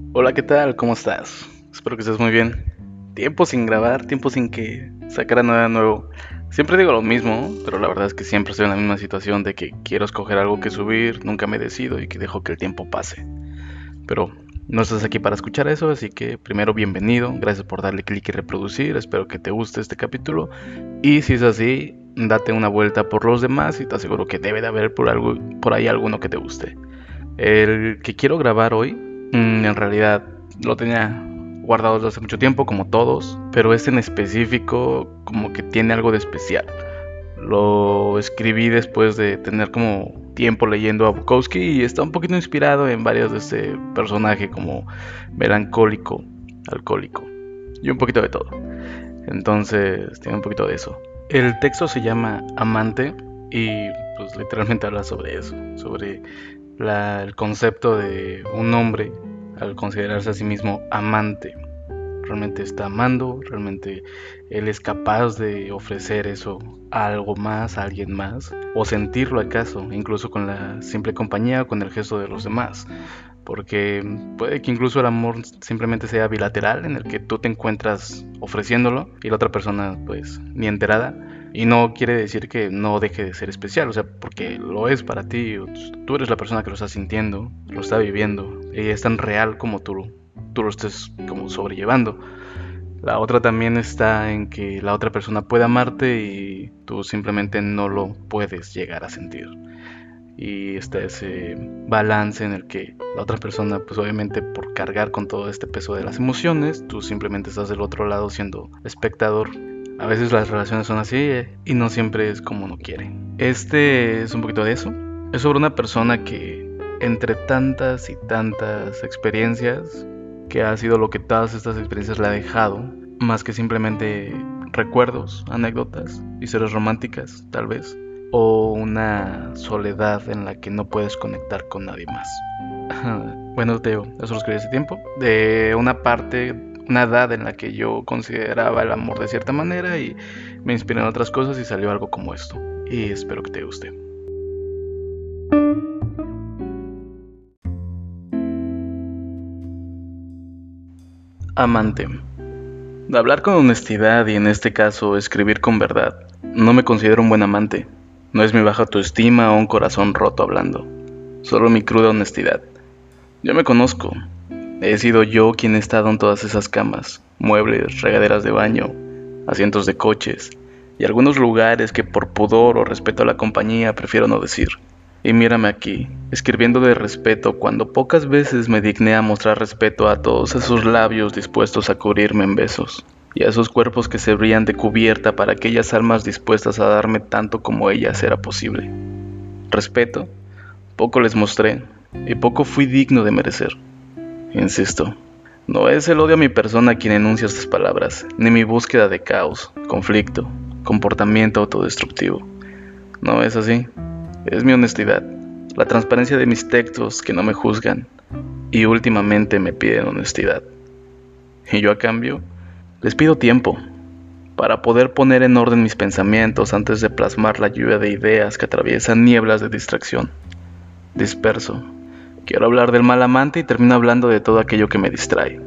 Hola, ¿qué tal? ¿Cómo estás? Espero que estés muy bien. Tiempo sin grabar, tiempo sin que sacara nada nuevo. Siempre digo lo mismo, pero la verdad es que siempre estoy en la misma situación de que quiero escoger algo que subir, nunca me decido y que dejo que el tiempo pase. Pero no estás aquí para escuchar eso, así que primero bienvenido, gracias por darle clic y reproducir, espero que te guste este capítulo. Y si es así, date una vuelta por los demás y te aseguro que debe de haber por ahí alguno que te guste. El que quiero grabar hoy, en realidad lo tenía guardado desde hace mucho tiempo, como todos, pero este en específico como que tiene algo de especial. Lo escribí después de tener como tiempo leyendo a Bukowski y está un poquito inspirado en varios de este personaje como melancólico, alcohólico y un poquito de todo. Entonces tiene un poquito de eso. El texto se llama Amante y pues literalmente habla sobre eso, sobre el concepto de un hombre al considerarse a sí mismo amante. Realmente está amando, realmente él es capaz de ofrecer eso a algo más, a alguien más, o sentirlo acaso, incluso con la simple compañía o con el gesto de los demás. Porque puede que incluso el amor simplemente sea bilateral, en el que tú te encuentras ofreciéndolo y la otra persona pues ni enterada. Y no quiere decir que no deje de ser especial, o sea, porque lo es para ti, tú eres la persona que lo está sintiendo, lo está viviendo, y es tan real como tú lo estés como sobrellevando. La otra también está en que la otra persona puede amarte y tú simplemente no lo puedes llegar a sentir. Y está ese balance en el que la otra persona, pues obviamente por cargar con todo este peso de las emociones, tú simplemente estás del otro lado siendo espectador. A veces las relaciones son así y no siempre es como uno quiere. Este es un poquito de eso. Es sobre una persona que entre tantas y tantas experiencias, que ha sido lo que todas estas experiencias le ha dejado, más que simplemente recuerdos, anécdotas, historias románticas, tal vez, o una soledad en la que no puedes conectar con nadie más. Bueno, Teo, eso lo escribí hace tiempo, de una parte, una edad en la que yo consideraba el amor de cierta manera y me inspiré en otras cosas y salió algo como esto. Y espero que te guste. Amante. De hablar con honestidad y en este caso escribir con verdad. No me considero un buen amante. No es mi baja autoestima o un corazón roto hablando. Solo mi cruda honestidad. Yo me conozco. He sido yo quien he estado en todas esas camas, muebles, regaderas de baño, asientos de coches y algunos lugares que por pudor o respeto a la compañía prefiero no decir. Y mírame aquí, escribiendo de respeto cuando pocas veces me digné a mostrar respeto a todos esos labios dispuestos a cubrirme en besos, y a esos cuerpos que servían de cubierta para aquellas almas dispuestas a darme tanto como ellas era posible. Respeto, poco les mostré, y poco fui digno de merecer. Insisto, no es el odio a mi persona quien enuncia estas palabras, ni mi búsqueda de caos, conflicto, comportamiento autodestructivo. No es así. Es mi honestidad, la transparencia de mis textos que no me juzgan y últimamente me piden honestidad. Y yo a cambio les pido tiempo para poder poner en orden mis pensamientos antes de plasmar la lluvia de ideas que atraviesan nieblas de distracción. Disperso. Quiero hablar del mal amante y termino hablando de todo aquello que me distrae.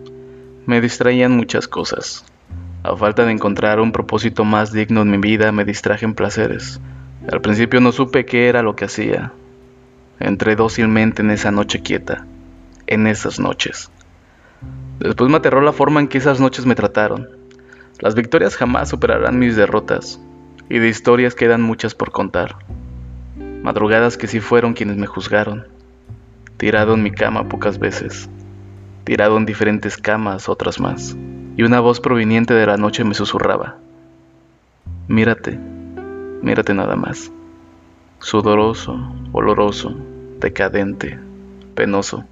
Me distraían muchas cosas. A falta de encontrar un propósito más digno en mi vida, me distraje en placeres. Al principio no supe qué era lo que hacía. Entré dócilmente en esa noche quieta, en esas noches. Después me aterró la forma en que esas noches me trataron. Las victorias jamás superarán mis derrotas, y de historias quedan muchas por contar. Madrugadas que sí fueron quienes me juzgaron. Tirado en mi cama pocas veces, tirado en diferentes camas otras más, y una voz proveniente de la noche me susurraba: mírate, mírate nada más. Sudoroso, oloroso, decadente, penoso.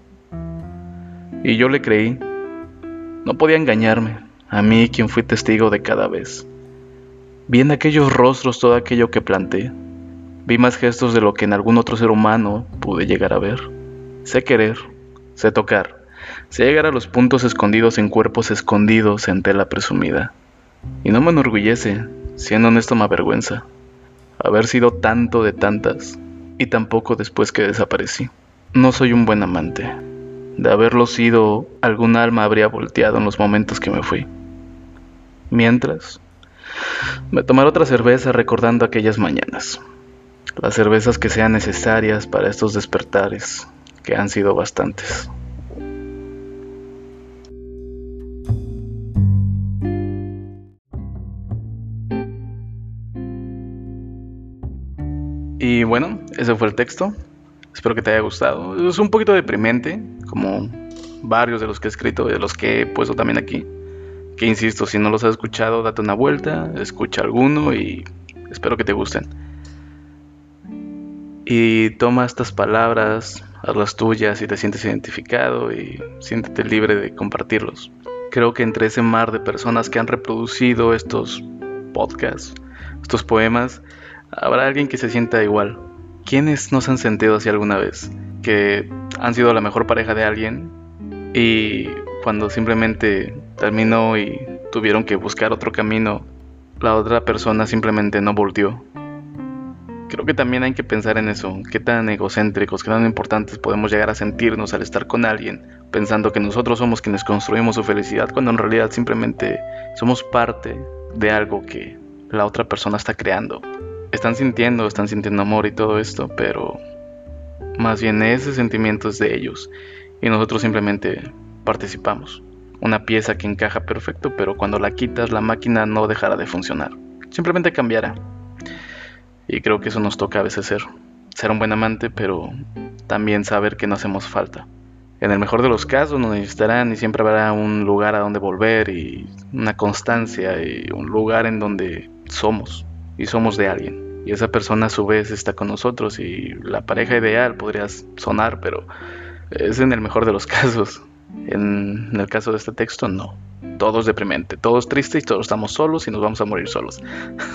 Y yo le creí. No podía engañarme, a mí quien fui testigo de cada vez. Vi en aquellos rostros todo aquello que planté. Vi más gestos de lo que en algún otro ser humano pude llegar a ver. Sé querer, sé tocar, sé llegar a los puntos escondidos en cuerpos escondidos en tela presumida. Y no me enorgullece, siendo honesto me avergüenza, haber sido tanto de tantas, y tampoco después que desaparecí. No soy un buen amante, De haberlo sido, algún alma habría volteado en los momentos que me fui. Mientras, me tomaré otra cerveza recordando aquellas mañanas. Las cervezas que sean necesarias para estos despertares, que han sido bastantes. Y bueno, ese fue el texto. Espero que te haya gustado. Es un poquito deprimente, como varios de los que he escrito y de los que he puesto también aquí. Que insisto, si no los has escuchado, date una vuelta, escucha alguno y espero que te gusten. Y toma estas palabras, hazlas tuyas si te sientes identificado y siéntete libre de compartirlos. Creo que entre ese mar de personas que han reproducido estos podcasts, estos poemas, habrá alguien que se sienta igual. ¿Quiénes no se han sentido así alguna vez? Que han sido la mejor pareja de alguien y cuando simplemente terminó y tuvieron que buscar otro camino, la otra persona simplemente no volteó. Creo que también hay que pensar en eso, qué tan egocéntricos, qué tan importantes podemos llegar a sentirnos al estar con alguien, pensando que nosotros somos quienes construimos su felicidad, cuando en realidad simplemente somos parte de algo que la otra persona está creando. Están sintiendo amor y todo esto, pero más bien ese sentimiento es de ellos y nosotros simplemente participamos. Una pieza que encaja perfecto, pero cuando la quitas la máquina no dejará de funcionar, simplemente cambiará. Y creo que eso nos toca a veces ser un buen amante, pero también saber que no hacemos falta. En el mejor de los casos nos necesitarán y siempre habrá un lugar a donde volver y una constancia y un lugar en donde somos y somos de alguien. Y esa persona a su vez está con nosotros y la pareja ideal podría sonar, pero es en el mejor de los casos. En el caso de este texto, no. Todo es deprimente, todo es triste y todos estamos solos y nos vamos a morir solos.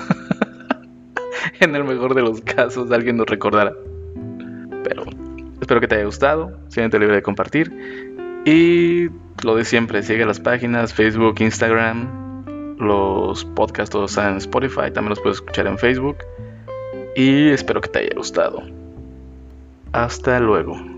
En el mejor de los casos alguien nos recordará. Pero espero que te haya gustado, siéntete libre de compartir. Y lo de siempre, sigue las páginas, Facebook, Instagram. Los podcasts todos están en Spotify, también los puedes escuchar en Facebook. Y espero que te haya gustado. Hasta luego.